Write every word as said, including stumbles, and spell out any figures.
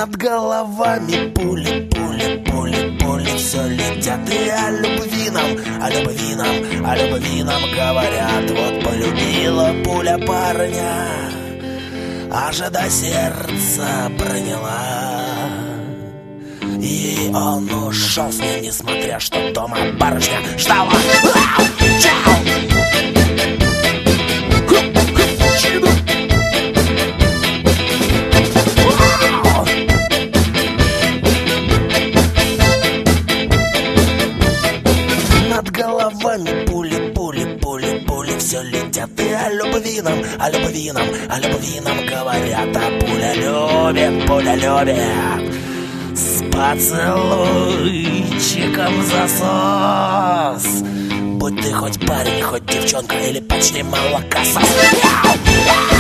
Над головами пули, пули, пули, пули все летят. И о любви нам, о любви нам, о любви нам говорят. Вот полюбила пуля парня, аж до сердца проняла. И он ушел с ней, несмотря что дома барышня ждала. Чау! Над головами пули, пули, пули, пули все летят. И о любви нам, о любви нам, о любви нам говорят. А пуля любит, пуля любит с поцелуйчиком засос. Будь ты хоть парень, хоть девчонка или почти молокосос.